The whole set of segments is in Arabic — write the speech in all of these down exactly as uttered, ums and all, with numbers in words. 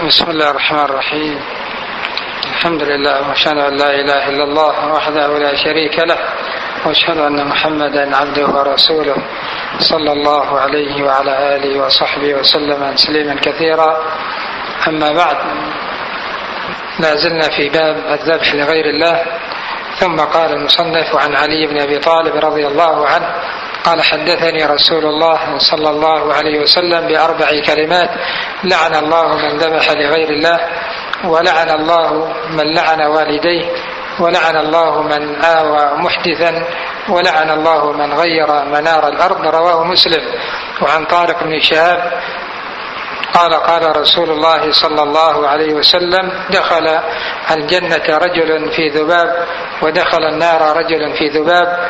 بسم الله الرحمن الرحيم. الحمد لله وأشهد أن لا إله إلا الله وحده لا شريك له، وأشهد أن محمدا عبده ورسوله صلى الله عليه وعلى آله وصحبه وسلم تسليما كثيرا. أما بعد، لا زلنا في باب الذبح لغير الله. ثم قال المصنف: عن علي بن أبي طالب رضي الله عنه قال: حدثني رسول الله صلى الله عليه وسلم بأربع كلمات: لعن الله من ذبح لغير الله، ولعن الله من لعن والديه، ولعن الله من آوى محدثا، ولعن الله من غير منار الأرض. رواه مسلم. وعن طارق بن شهاب قال: قال رسول الله صلى الله عليه وسلم: دخل الجنة رجل في ذباب، ودخل النار رجل في ذباب.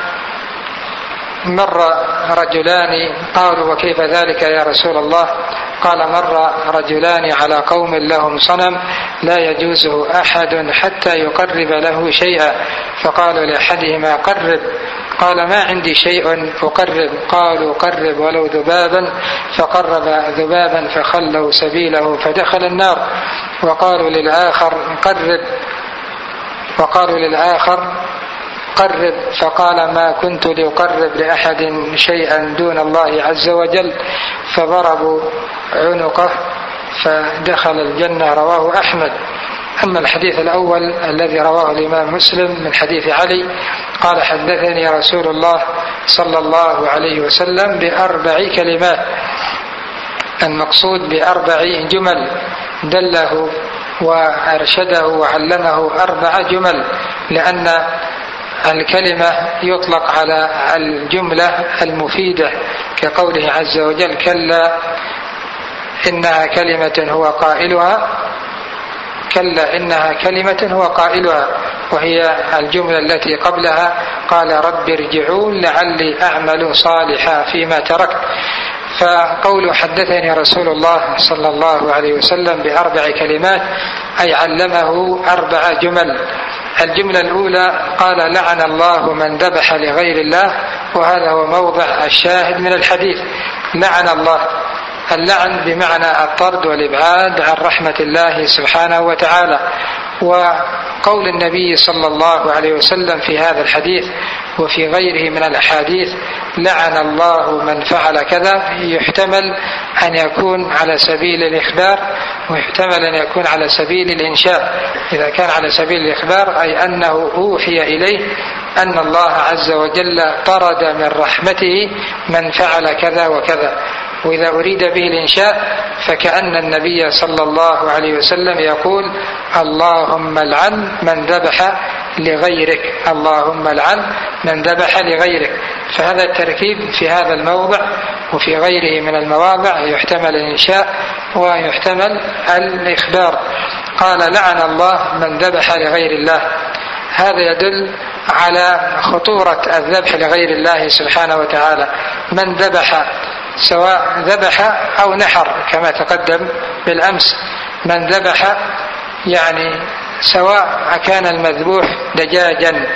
مر رجلان، قالوا: وكيف ذلك يا رسول الله؟ قال: مر رجلان على قوم لهم صنم لا يجوزه أحد حتى يقرب له شيئا، فقالوا لأحدهما: قرب. قال: ما عندي شيء أقرب. قالوا: قرب ولو ذبابا. فقرب ذبابا فخلوا سبيله فدخل النار. وقالوا للآخر: قرب. وقالوا للآخر: قرب. فقال: ما كنت لأقرب لأحد شيئا دون الله عز وجل. فضربوا عنقه فدخل الجنة. رواه أحمد. أما الحديث الأول الذي رواه الإمام مسلم من حديث علي قال: حدثني رسول الله صلى الله عليه وسلم بأربع كلمات. المقصود بأربع جمل، دله وأرشده وعلمه أربع جمل، لأن الكلمة يطلق على الجملة المفيدة، كقوله عز وجل: كلا إنها كلمة هو قائلها كلا إنها كلمة هو قائلها وهي الجملة التي قبلها: قال رب ارجعون لعلي أعمل صالحا فيما تركت. فقول حدثني رسول الله صلى الله عليه وسلم بأربع كلمات أي علمه أربع جمل. الجملة الأولى قال: لعن الله من ذبح لغير الله، وهذا هو موضع الشاهد من الحديث. لعن الله، اللعن بمعنى الطرد والإبعاد عن رحمة الله سبحانه وتعالى. وقول النبي صلى الله عليه وسلم في هذا الحديث وفي غيره من الأحاديث: لعن الله من فعل كذا، يحتمل أن يكون على سبيل الإخبار، ويحتمل أن يكون على سبيل الإنشاء. إذا كان على سبيل الإخبار أي أنه أوحي إليه أن الله عز وجل طرد من رحمته من فعل كذا وكذا. وإذا أريد به الإنشاء فكأن النبي صلى الله عليه وسلم يقول: اللهم لعن من ذبح لغيرك، اللهم لعن من ذبح لغيرك. فهذا التركيب في هذا الموضع وفي غيره من المواضع يحتمل الإنشاء ويحتمل الإخبار. قال: لعن الله من ذبح لغير الله. هذا يدل على خطورة الذبح لغير الله سبحانه وتعالى. من ذبح، سواء ذبح أو نحر كما تقدم بالأمس، من ذبح يعني سواء كان المذبوح دجاجا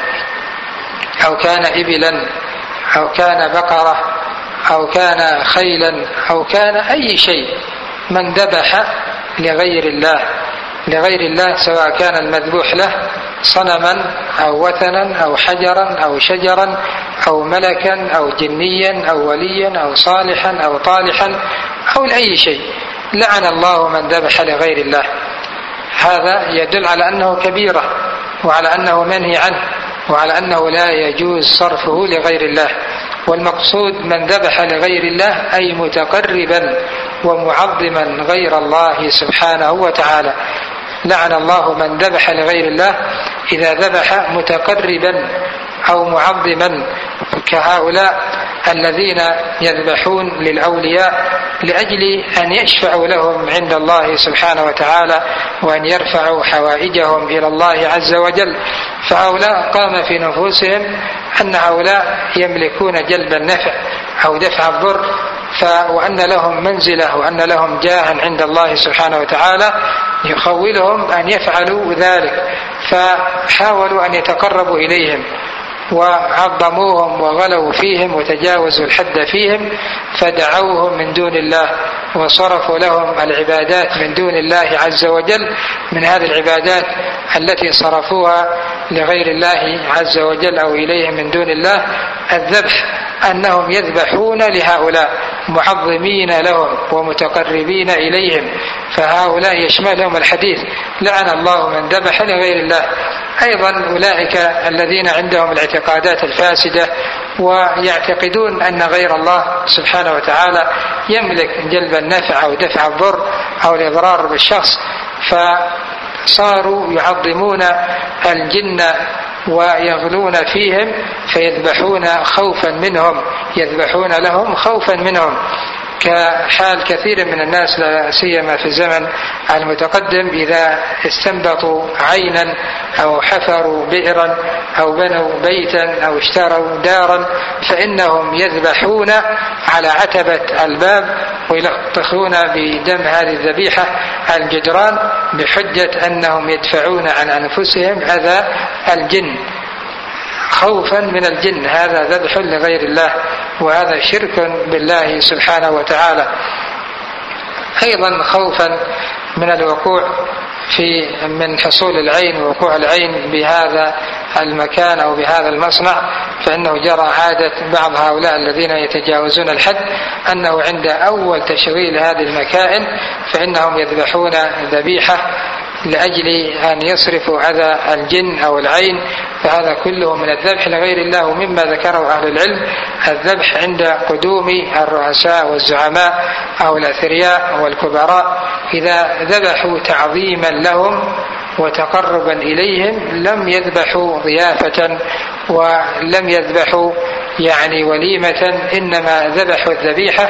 أو كان إبلا أو كان بقرة أو كان خيلا أو كان أي شيء، من ذبح لغير الله لغير الله سواء كان المذبوح له صنما أو وثنا أو حجرا أو شجرا أو ملكا أو جنيا أو وليا أو صالحا أو طالحا أو لأي شيء، لعن الله من ذبح لغير الله. هذا يدل على أنه كبيرة، وعلى أنه منهي عنه، وعلى أنه لا يجوز صرفه لغير الله. والمقصود من ذبح لغير الله أي متقربا ومعظما غير الله سبحانه وتعالى. لعن الله من ذبح لغير الله إذا ذبح متقربا أو معظما، كهؤلاء الذين يذبحون للأولياء لأجل أن يشفعوا لهم عند الله سبحانه وتعالى وأن يرفعوا حوائجهم إلى الله عز وجل. فهؤلاء قام في نفوسهم أن هؤلاء يملكون جلب النفع أو دفع الضر، وأن لهم منزلة وأن لهم جاها عند الله سبحانه وتعالى يخولهم أن يفعلوا ذلك، فحاولوا أن يتقربوا إليهم وعظموهم وغلوا فيهم وتجاوزوا الحد فيهم، فدعوهم من دون الله وصرفوا لهم العبادات من دون الله عز وجل، من هذه العبادات التي صرفوها لغير الله عز وجل أو إليهم من دون الله الذبح، أنهم يذبحون لهؤلاء معظمين لهم ومتقربين إليهم، فهؤلاء يشملهم الحديث لعن الله من ذبح لغير الله. أيضا أولئك الذين عندهم الاعتقادات الفاسدة ويعتقدون أن غير الله سبحانه وتعالى يملك جلب النفع أو دفع الضر أو الإضرار بالشخص، فصاروا يعظمون الجن ويغلون فيهم فيذبحون خوفا منهم، يذبحون لهم خوفا منهم، كحال كثير من الناس لا سيما في الزمن المتقدم إذا استنبطوا عينا أو حفروا بئرا أو بنوا بيتا أو اشتروا دارا فإنهم يذبحون على عتبة الباب ويلطخون بدم هذه الذبيحة الجدران بحجة أنهم يدفعون عن أنفسهم أذى الجن خوفا من الجن. هذا ذبح لغير الله وهذا شرك بالله سبحانه وتعالى. أيضا خوفا من الوقوع في من حصول العين ووقوع العين بهذا المكان أو بهذا المصنع، فإنه جرى عادة بعض هؤلاء الذين يتجاوزون الحد أنه عند أول تشغيل هذه المكائن فإنهم يذبحون ذبيحة لأجل أن يصرفوا أذى الجن أو العين، فهذا كله من الذبح لغير الله. ومما ذكره أهل العلم الذبح عند قدوم الرؤساء والزعماء أو الأثرياء والكبراء، إذا ذبحوا تعظيما لهم وتقربا إليهم لم يذبحوا ضيافة ولم يذبحوا يعني وليمة، إنما ذبحوا الذبيحة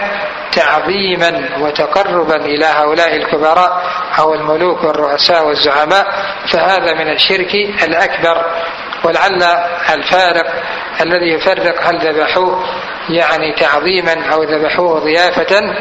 تعظيما وتقربا إلى هؤلاء الكبراء أو الملوك والرؤساء والزعماء، فهذا من الشرك الأكبر. ولعل الفارق الذي يفرق هل ذبحوه يعني تعظيما أو ذبحوه ضيافة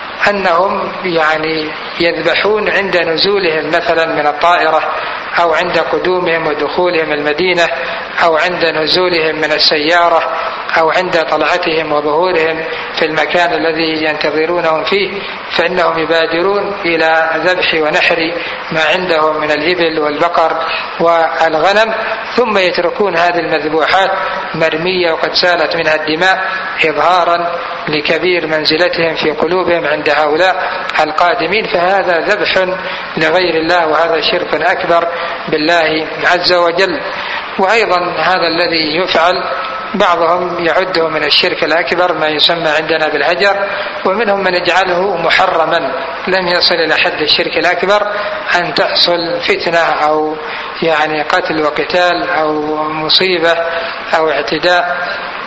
أنهم يعني يذبحون عند نزولهم مثلا من الطائرة أو عند قدومهم ودخولهم المدينة أو عند نزولهم من السيارة أو عند طلعتهم وظهورهم في المكان الذي ينتظرونهم فيه، فإنهم يبادرون إلى ذبح ونحر ما عندهم من الإبل والبقر والغنم، ثم يتركون هذه المذبوحات مرمية وقد سالت منها الدماء إظهارا لكبير منزلتهم في قلوبهم عند هؤلاء القادمين، فهذا ذبح لغير الله وهذا شرك أكبر بالله عز وجل. وأيضا هذا الذي يفعل بعضهم يعده من الشرك الأكبر ما يسمى عندنا بالهجر، ومنهم من يجعله محرما لم يصل إلى حد الشرك الأكبر أن تحصل فتنة أو يعني قتل وقتال أو مصيبة أو اعتداء،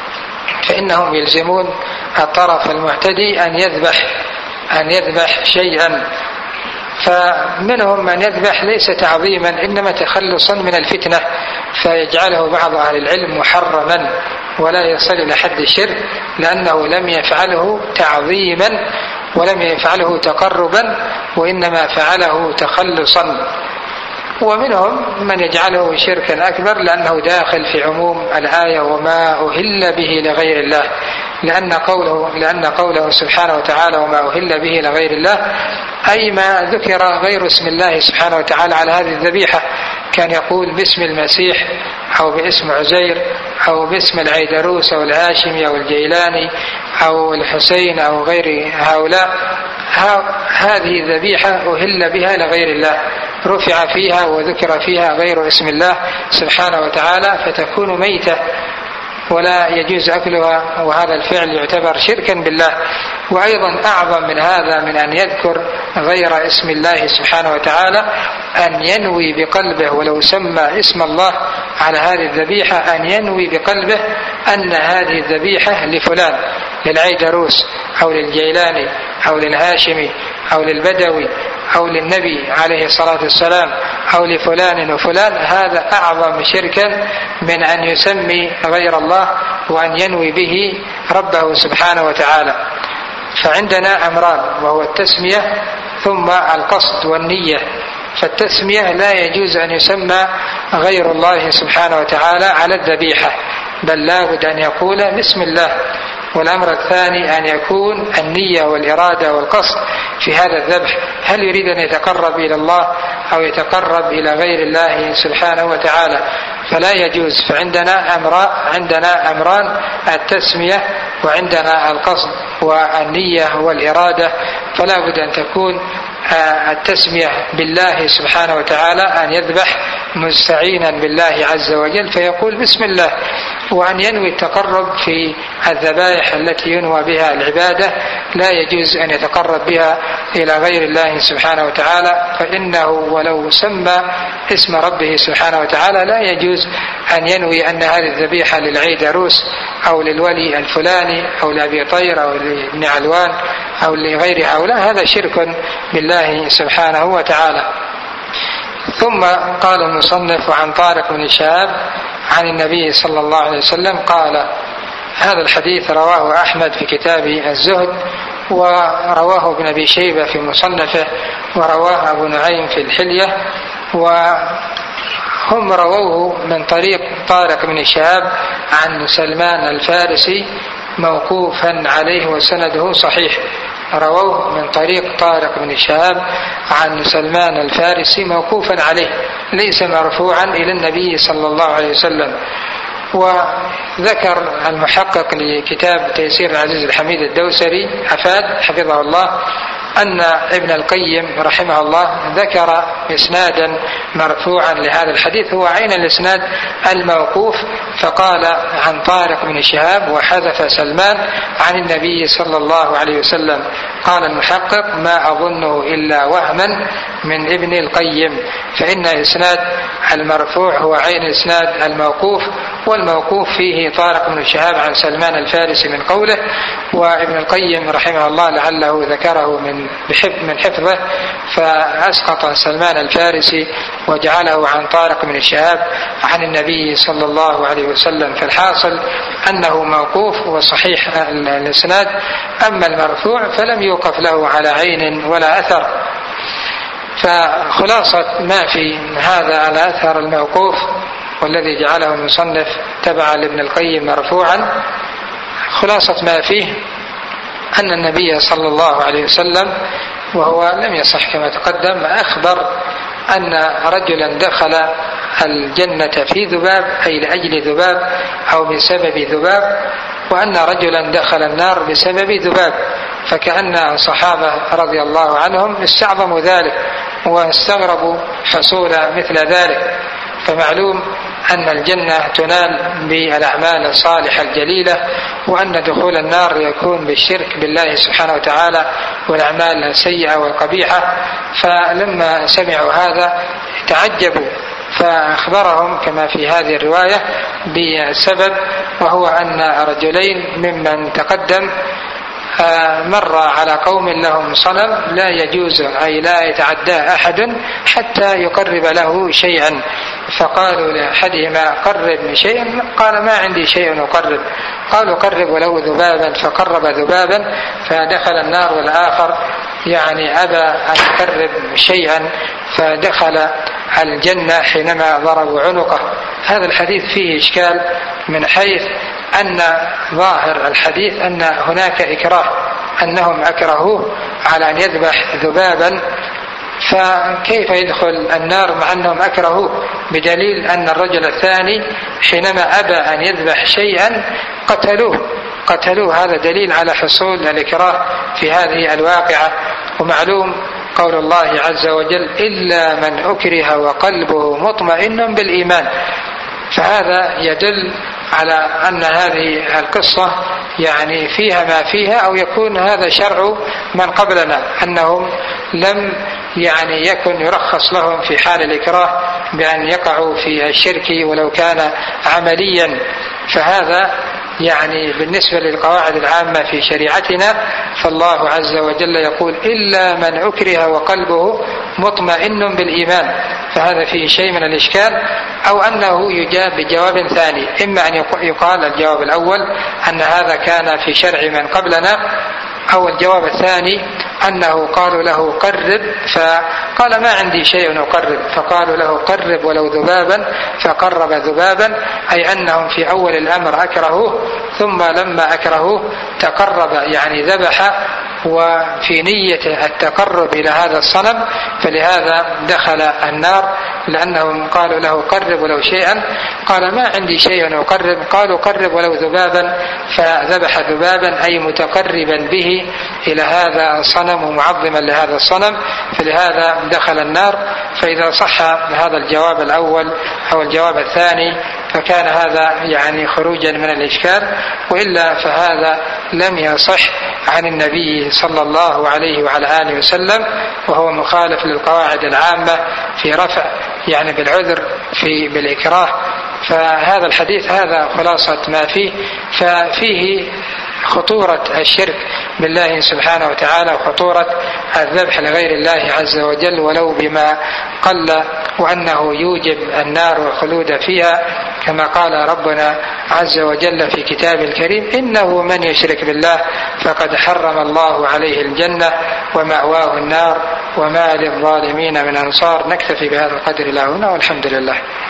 فإنهم يلزمون الطرف المعتدي أن يذبح أن يذبح شيئا. فمنهم من يذبح ليس تعظيما إنما تخلصا من الفتنة، فيجعله بعض أهل العلم محرما ولا يصل إلى حد الشرك لأنه لم يفعله تعظيما ولم يفعله تقربا وإنما فعله تخلصا. ومنهم من يجعله شركا أكبر لأنه داخل في عموم الآية وما أهل به لغير الله، لأن قوله, لأن قوله سبحانه وتعالى وما أهل به لغير الله أي ما ذكر غير اسم الله سبحانه وتعالى على هذه الذبيحة، كان يقول باسم المسيح أو باسم عزير أو باسم العيدروس أو الهاشمي أو الجيلاني أو الحسين أو غير هؤلاء، هذه الذبيحة أهل بها لغير الله، رفع فيها وذكر فيها غير اسم الله سبحانه وتعالى فتكون ميتة ولا يجوز أكلها، وهذا الفعل يعتبر شركا بالله. وأيضا أعظم من هذا من أن يذكر غير اسم الله سبحانه وتعالى أن ينوي بقلبه ولو سمى اسم الله على هذه الذبيحة أن ينوي بقلبه أن هذه الذبيحة لفلان، للعيدروس أو للجيلاني أو للهاشمي أو للبدوي أو للنبي عليه الصلاة والسلام أو لفلان وفلان. هذا أعظم شركا من أن يسمي غير الله وأن ينوي به ربه سبحانه وتعالى. فعندنا أمران وهو التسمية ثم القصد والنية. فالتسمية لا يجوز أن يسمى غير الله سبحانه وتعالى على الذبيحة بل لا بد أن يقول بسم الله. والأمر الثاني أن يكون النية والإرادة والقصد في هذا الذبح، هل يريد أن يتقرب إلى الله أو يتقرب إلى غير الله سبحانه وتعالى، فلا يجوز. فعندنا أمران عندنا أمران التسمية وعندنا القصد والنية والإرادة، فلا بد أن تكون التسمية بالله سبحانه وتعالى، أن يذبح مستعينا بالله عز وجل فيقول بسم الله، وأن ينوي التقرب في الذبائح التي ينوى بها العبادة، لا يجوز أن يتقرب بها إلى غير الله سبحانه وتعالى، فإنه ولو سمى اسم ربه سبحانه وتعالى لا يجوز أن ينوي أن هذه الذبيحة للعيد عروس أو للولي الفلاني أو لأبي طير أو لابن علوان أو لغير هؤلاء، هذا شرك بالله سبحانه وتعالى. ثم قال المصنف عن طارق بن شهاب عن النبي صلى الله عليه وسلم قال. هذا الحديث رواه أحمد في كتاب الزهد، ورواه ابن أبي شيبة في مصنفه، ورواه أبو نعيم في الحلية، وهم رووه من طريق طارق بن شهاب عن سلمان الفارسي موقوفا عليه وسنده صحيح. رووه من طريق طارق بن شهاب عن سلمان الفارسي موقوفا عليه، ليس مرفوعا إلى النبي صلى الله عليه وسلم. وذكر المحقق لكتاب تيسير العزيز الحميد الدوسري أفاد حفظه الله أن ابن القيم رحمه الله ذكر إسنادا مرفوعا لهذا الحديث، هو عين الإسناد الموقوف، فقال عن طارق بن شهاب وحذف سلمان عن النبي صلى الله عليه وسلم. قال المحقق ما أظنه إلا وهما من ابن القيم، فإن إسناد المرفوع هو عين إسناد الموقوف، والموقوف فيه طارق بن شهاب عن سلمان الفارسي من قوله، وابن القيم رحمه الله لعله ذكره من من حفظه فأسقط سلمان الفارسي وجعله عن طارق بن شهاب عن النبي صلى الله عليه وسلم. فالحاصل أنه موقوف وصحيح الإسناد، أما المرفوع فلم يوقف له على عين ولا أثر. فخلاصة ما في هذا على أثر الموقوف والذي جعله المصنف تبع لابن القيم مرفوعا، خلاصة ما فيه أن النبي صلى الله عليه وسلم، وهو لم يصح كما تقدم، أخبر أن رجلا دخل الجنة في ذباب، أي لأجل ذباب أو بسبب ذباب، وأن رجلا دخل النار بسبب ذباب. فكأن الصحابة رضي الله عنهم استعظموا ذلك واستغربوا حصول مثل ذلك. فمعلوم أن الجنة تنال بالأعمال الصالحة الجليلة، وأن دخول النار يكون بالشرك بالله سبحانه وتعالى والأعمال السيئة والقبيحة. فلما سمعوا هذا تعجبوا، فأخبرهم كما في هذه الرواية بسبب، وهو أن رجلين ممن تقدم مر على قوم لهم صنم لا يجوز، أي لا يتعدى أحد حتى يقرب له شيئا، فقالوا لأحدهما قرب شيئا، قال ما عندي شيء أقرب، قالوا قرب ولو ذبابا، فقرب ذبابا فدخل النار، والآخر يعني أبى أن يقرب شيئا فدخل الجنة حينما ضربوا عنقه. هذا الحديث فيه إشكال من حيث أن ظاهر الحديث أن هناك إكراه، أنهم أكرهوه على أن يذبح ذبابا، فكيف يدخل النار مع أنهم أكرهوه؟ بدليل أن الرجل الثاني حينما أبى أن يذبح شيئا قتلوه قتلوه هذا دليل على حصول الإكراه في هذه الواقعة. ومعلوم قول الله عز وجل إلا من أكره وقلبه مطمئن بالإيمان، فهذا يدل على أن هذه القصة يعني فيها ما فيها، أو يكون هذا شرع من قبلنا أنهم لم يعني يكن يرخص لهم في حال الإكراه بأن يقعوا في الشرك ولو كان عمليا. فهذا يعني بالنسبة للقواعد العامة في شريعتنا، فالله عز وجل يقول إلا من أكره وقلبه مطمئن بالإيمان، فهذا فيه شيء من الإشكال، أو أنه يجاب بجواب ثاني، إما أن يقال الجواب الأول أن هذا كان في شرع من قبلنا، أو الجواب الثاني أنه قالوا له قرب فقال ما عندي شيء أقرب، فقالوا له قرب ولو ذبابا فقرب ذبابا، أي أنهم في أول الأمر أكرهوه، ثم لما أكرهوه تقرب يعني ذبح وفي نية التقرب إلى هذا الصنم، فلهذا دخل النار، لأنهم قالوا له قرب ولو شيئا، قال ما عندي شيء أقرب، قالوا قرب ولو ذبابا فذبح ذبابا أي متقربا به إلى هذا الصنم ومعظما لهذا الصنم، فلهذا دخل النار. فإذا صح هذا الجواب الأول أو الجواب الثاني فكان هذا يعني خروجا من الإشكال، وإلا فهذا لم يصح عن النبي صلى الله عليه وعلى آله وسلم، وهو مخالف للقواعد العامة في رفع يعني بالعذر في بالإكراه. فهذا الحديث هذا خلاصة ما فيه، ففيه خطورة الشرك بالله سبحانه وتعالى وخطورة الذبح لغير الله عز وجل ولو بما قل، وأنه يوجب النار والخلود فيها، كما قال ربنا عز وجل في كتابه الكريم إنه من يشرك بالله فقد حرم الله عليه الجنة ومأواه النار وما للظالمين من أنصار. نكتفي بهذا القدر إلى هنا والحمد لله.